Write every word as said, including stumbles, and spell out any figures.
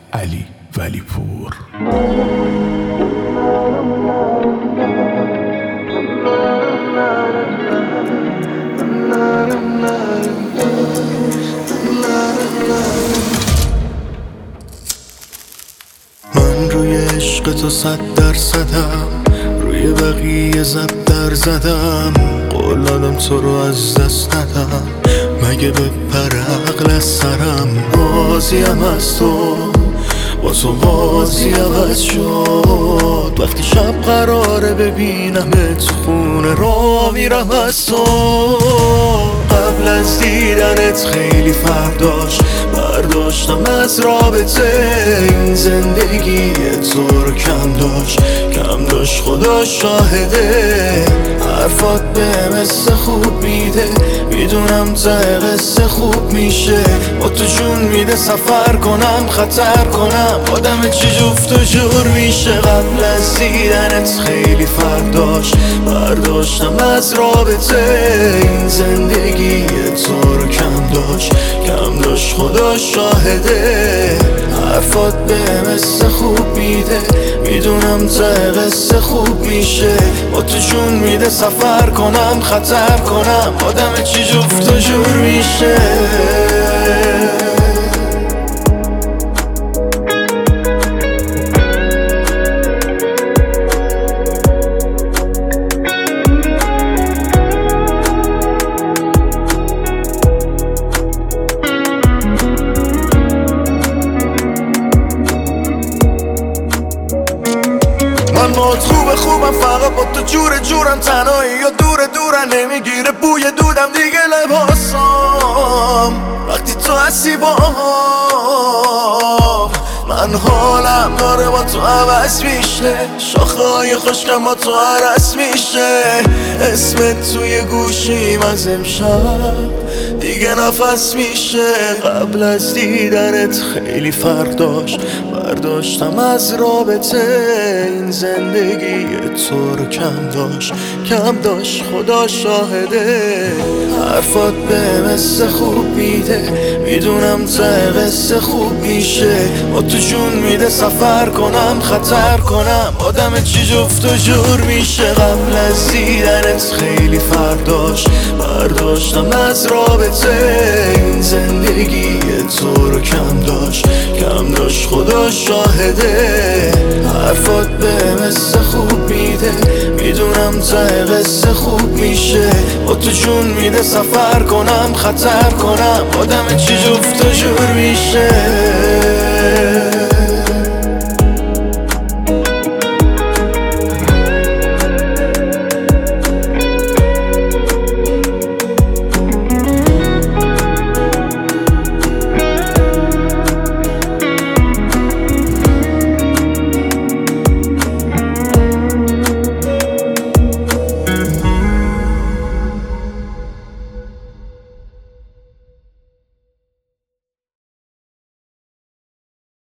علی ولی پور. من روی عشق تو صد درصدم، روی بقیه زب در زدم، قول دادم تو رو از دست ندم، مگه به پر عقل از سرم. بازیم از تو با تو بازی عوض شد، وقتی شب قراره ببینم تو خونه را میرم از تو. قبل از دیدنت خیلی فرق داشت، برداشتم از رابطه این زندگی تو رو کم داشت، کم داشت خدا شاهده. حرفات به مثل خوب میده، میدونم ته قصه خوب میشه، با تو جون میده سفر کنم خطر کنم، آدم چی جفت و جور میشه. قبل از دیدنت خیلی فرق داشت، برداشتم از رابطه این زندگی تو رو کم داشت، کم داشت خدا شاهده. حرفات به مثل خوب میده، میدونم ته قصه خوب میشه، با تو جون میده سفر کنم خطر کنم، آدم چی جفت و جور میشه. من با خوب خوبم، فقط با تو جور جورم، تنهایی یا دور دورم، نمیگیره بوی دودم دیگه لباسام وقتی تو هستی با من. حالم داره با تو عوض میشه، شاخه های خشکم با تو عرس میشه، اسمت توی گوشیم از امشب دیگه نفس میشه. قبل از دیدنت خیلی فرق داشت، برداشتم از رابطه این زندگی تو رو کم داشت، کم داشت خدا شاهده. حرفات به مثل خوب میده، میدونم ته قصه خوب میشه، با تو جون میده سفر کنم خطر کنم، آدم چی جفت و جور میشه. قبل از دیدنت خیلی فرق داشت، برداشتم از رابطه این زندگی تو رو کم داشت، کم داشت خدا شاهده. حرفات به مثل خوب میده، میدونم ته قصه خوب میشه، با تو جون میده سفر کنم خطر کنم، آدم چی جفت و جور میشه.